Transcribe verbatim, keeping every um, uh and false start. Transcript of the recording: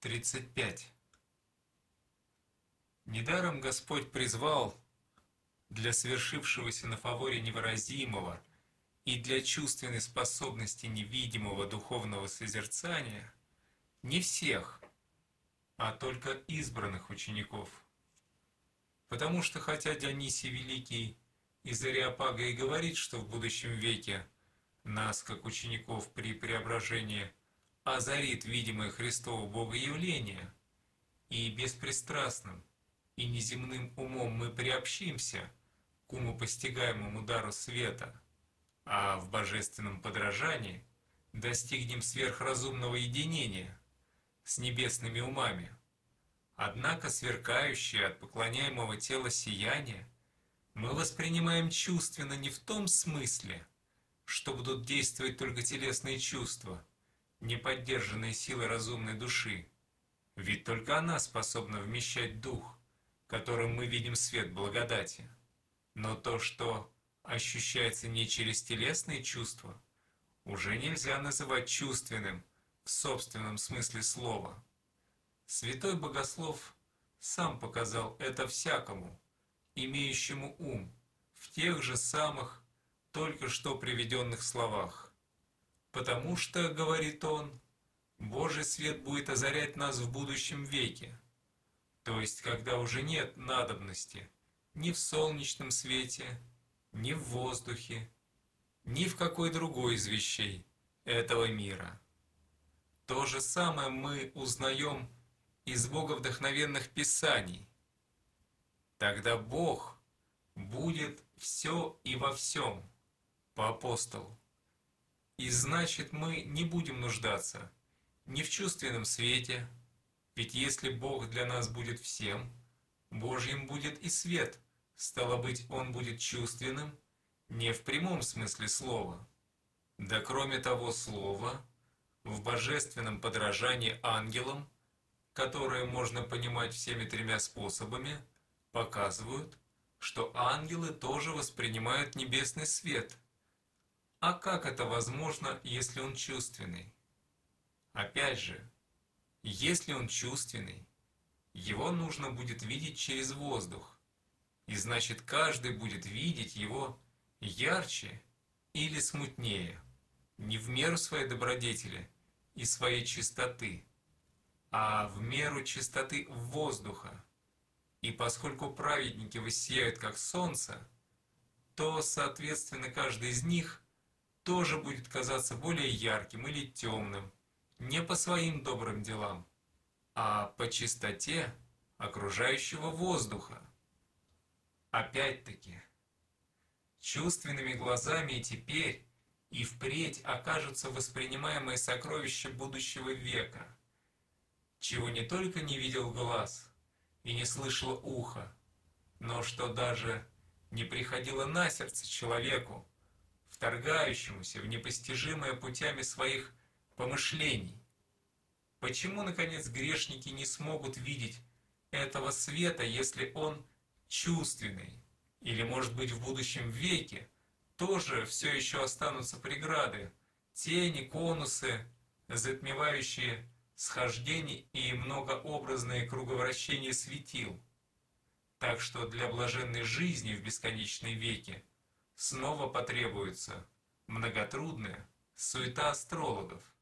тридцать пять. Недаром Господь призвал для свершившегося на фаворе невыразимого и для чувственной способности невидимого духовного созерцания не всех, а только избранных учеников. Потому что хотя Дионисий Великий из Ареопага и говорит, что в будущем веке нас, как учеников при преображении, озарит видимое Христово Богоявление, и беспристрастным и неземным умом мы приобщимся к умопостигаемому дару света, а в божественном подражании достигнем сверхразумного единения с небесными умами. Однако сверкающее от поклоняемого тела сияние мы воспринимаем чувственно не в том смысле, что будут действовать только телесные чувства, не поддержанные силой разумной души, ведь только она способна вмещать дух, которым мы видим свет благодати. Но то, что ощущается не через телесные чувства, уже нельзя называть чувственным в собственном смысле слова. Святой Богослов сам показал это всякому, имеющему ум, в тех же самых только что приведенных словах. Потому что, говорит он, Божий свет будет озарять нас в будущем веке, то есть когда уже нет надобности ни в солнечном свете, ни в воздухе, ни в какой другой из вещей этого мира. То же самое мы узнаем из боговдохновенных писаний. Тогда Бог будет все и во всем, по апостолу. И значит, мы не будем нуждаться ни в чувственном свете, ведь если Бог для нас будет всем, Божьим будет и свет, стало быть, Он будет чувственным, не в прямом смысле слова. Да кроме того слова, в божественном подражании ангелам, которое можно понимать всеми тремя способами, показывают, что ангелы тоже воспринимают небесный свет. А как это возможно, если он чувственный? Опять же, если он чувственный, его нужно будет видеть через воздух, и значит каждый будет видеть его ярче или смутнее, не в меру своей добродетели и своей чистоты, а в меру чистоты воздуха. И поскольку праведники воссияют как солнце, то, соответственно, каждый из них тоже будет казаться более ярким или темным, не по своим добрым делам, а по чистоте окружающего воздуха. Опять-таки, чувственными глазами и теперь, и впредь окажутся воспринимаемые сокровища будущего века, чего не только не видел глаз и не слышало ухо, но что даже не приходило на сердце человеку, вторгающемуся в непостижимое путями своих помышлений. Почему, наконец, грешники не смогут видеть этого света, если он чувственный? Или, может быть, в будущем веке тоже все еще останутся преграды, тени, конусы, затмевающие схождений и многообразные круговращения светил. Так что для блаженной жизни в бесконечной веке снова потребуется многотрудная суета астрологов.